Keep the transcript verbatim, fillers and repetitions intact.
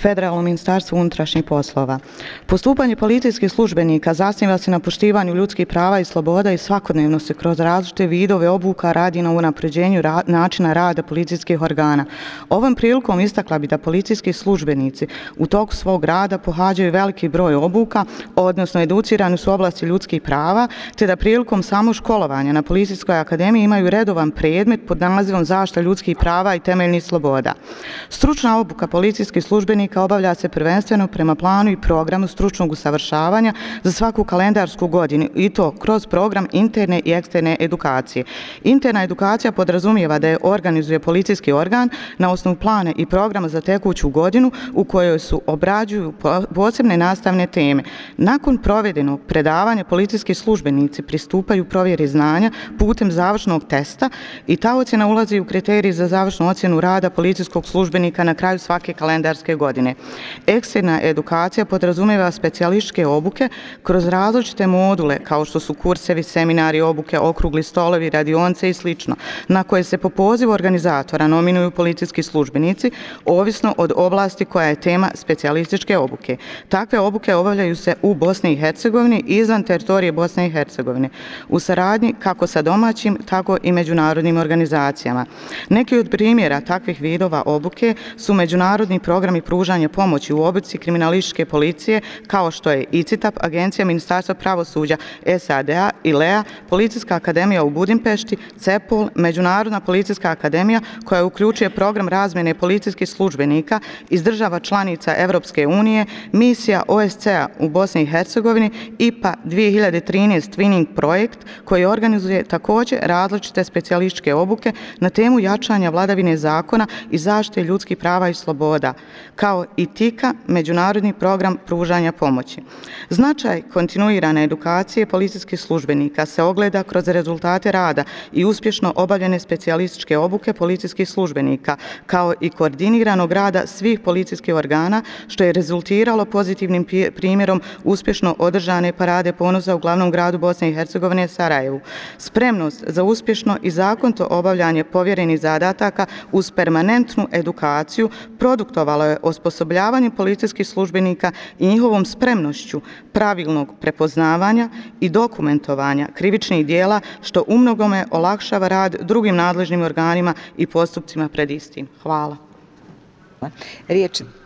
Federalno ministarstvo unutrašnjih poslova. Postupanje policijskih službenika zasniva se na poštivanju ljudskih prava i sloboda i svakodnevno se kroz različite vidove obuka radi na unapređenju ra načina rada policijskih organa. Ovom prilikom istakla bi da policijski službenici u toku svog rada pohađaju veliki broj obuka, odnosno educirani su u oblasti ljudskih prava, te da prilikom samog školovanja na Policijskoj akademiji imaju redovan predmet pod nazivom Zaštita ljudskih prava i temeljnih sloboda. Stručna obuka policijskih službenika obavlja se prvenstveno prema planu i programu stručnog usavršavanja za svaku kalendarsku godinu i to kroz program interne i eksterne edukacije. Interna edukacija podrazumijeva da je organizuje policijski organ na osnovu plana i programa za tekuću godinu u kojoj su obrađuju posebne nastavne teme. Nakon provedenog predavanja policijski službenici pristupaju provjeri znanja putem završnog testa i ta ocjena ulazi u kriterij za završnu ocjenu rada policijskog službenika na kraju svake kalendarske godine. Eksterna edukacija podrazumijeva specijalističke obuke kroz različite module kao što su kursevi, seminari, obuke, okrugli stolovi, radionice i slično, na koje se po pozivu organizatora nominuju policijski službenici, ovisno od oblasti koja je tema specijalističke obuke. Takve obuke obavljaju se u Bosni i Hercegovini i izvan teritorije Bosne i Hercegovine, u saradnji kako sa domaćim, tako i međunarodnim organizacijama. Neki od primjera takvih vidova obuke su međunarodni programi pružanja pomoći u obuci kriminalističke policije, kao što je I C I T A P, Agencija Ministarstva pravosuđa S A D-a i L E A, Policijska akademija u Budimpešti, CEPOL, Međunarodna policijska akademija koja uključuje program razmjene policijskih službenika iz država članica Evropske unije, misija O S C-a u Bosni i Hercegovini, I P A dvije hiljade trinaest Twinning projekt koji organizuje također različite specijalističke obuke na temu jačanja vladavine zakona i zaštite ljudskih prava i sloboda, kao i T I K A, Međunarodni program pružanja pomoći. Značaj kontinuirane edukacije policijskih službenika se ogleda kroz rezultate rada i uspješno obavljene specijalističke obuke policijskih službenika, kao i koordiniranog rada svih policijskih organa, što je rezultiralo pozitivnim primjerom uspješno održane parade ponosa u glavnom gradu Bosne i Hercegovine, Sarajevu. Spremnost za uspješno i zakonito obavljanje povjerenih zadataka uz permanentnu edukaciju produktovalo je osposobljavanje policijskih službenika i njihovom spremnošću pravilnog prepoznavanja i dokumentovanja krivičnih dijela, što umnogome olakšava rad drugim nadležnim organima i postupcima pred istim. Hvala. Riječ